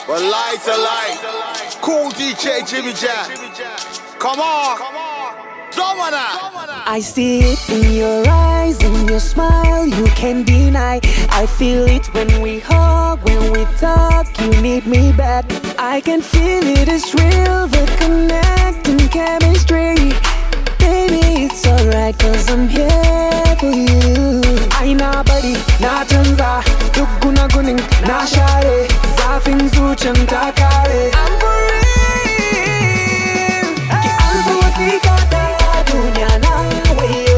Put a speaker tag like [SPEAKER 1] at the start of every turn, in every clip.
[SPEAKER 1] Well, light to light. Cool DJ Jimmy Jack. Come on.
[SPEAKER 2] I see it in your eyes, in your smile, you can't deny. I feel it when we hug, when we talk, you need me back. I can feel it, it's real, the connecting chemistry. Baby, it's alright, cause I'm here for you. I na bari, na canza, duk gunagunin, na share, zafin zuciyan ta kare. I'm for real, ki an so wasiƙa ta duniya na wayo.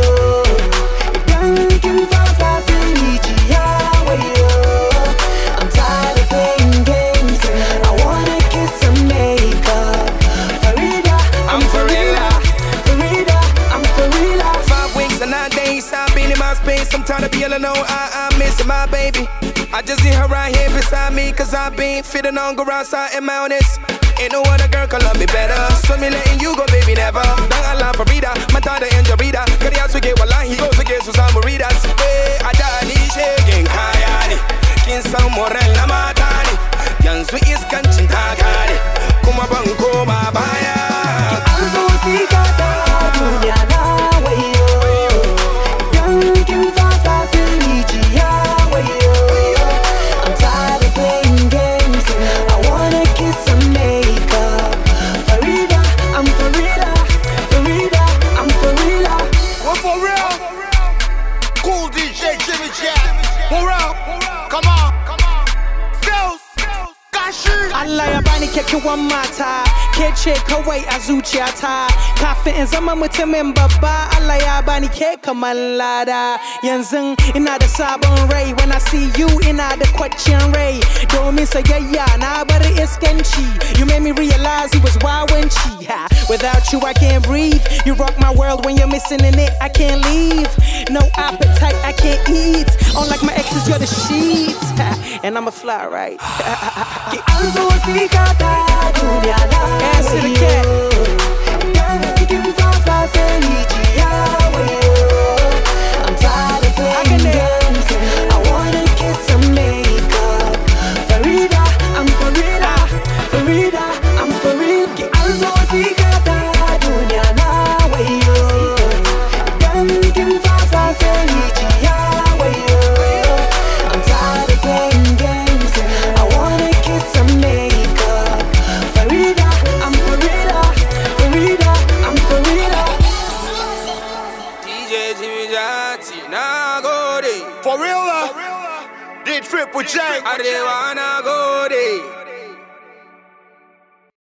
[SPEAKER 2] Idan kin fasa sai rijiya wayo. I'm tired of playing games, I wanna kiss and make up. Farida, I'm for real. Farida, I'm for real.
[SPEAKER 3] 5 weeks and 9 days, I've been in my space. I'm tired of being alone, I'm missing my baby. I just need her right here beside me, cause I've been feeling on go outside in my honest. Ain't no other girl can love me better. So me letting you go, baby, never. Dang Allah Farida, matata and Jarida. Kari asuke wallahi go suke su samu readers. Eh, adani shegen kaya ne. Kin san moral na mata ne. Yanzu iskancin ta kare. Kuma ban koma baya.
[SPEAKER 2] An so wasiƙa ta duniya na wayo. Idan kin fasa sai rijiya wayo. I'm tired of playing games, I wanna kiss and make up. Farida, I'm for real. Farida, I'm for real.
[SPEAKER 1] We're for real. Cool DJ Jimmy Jack. We're up. Come on. Stills. Gashi.
[SPEAKER 4] Allah ya bani kyakkyawan mata, ke ce kawai a zuciyata. Kafin in zama mutumin babba, Allah ya bani ke kamar lada. Yanzu ina da sabon rai, when I see you ina da kwacciyar rai. Domin sayayya na bar iskanci, you made me realize it was wawanci. Without you I can't breathe, you rock my world, when you're missing in it I can't leave. No appetite, I can't eat. Unlike my exes, you're the sheets. And I'm a fly, right?
[SPEAKER 2] An so wasiƙa ta duniya na
[SPEAKER 4] Answer the cat.
[SPEAKER 2] Idan kin fasa sai rijiya wayo. I'm tired of playing games, I wanna kiss and make up. Farida, I'm for real. Farida, I'm for real. An so wasiƙa ta duniya na wayo. Idan kin fasa sai rijiya wayo. I'm tired of playing games, I wanna kiss and make up. Farida, I'm for real. Farida, I'm for real.
[SPEAKER 3] DJ Jimmy Jati, na go de.
[SPEAKER 1] For real. Did Triple J.
[SPEAKER 3] I dey wanna go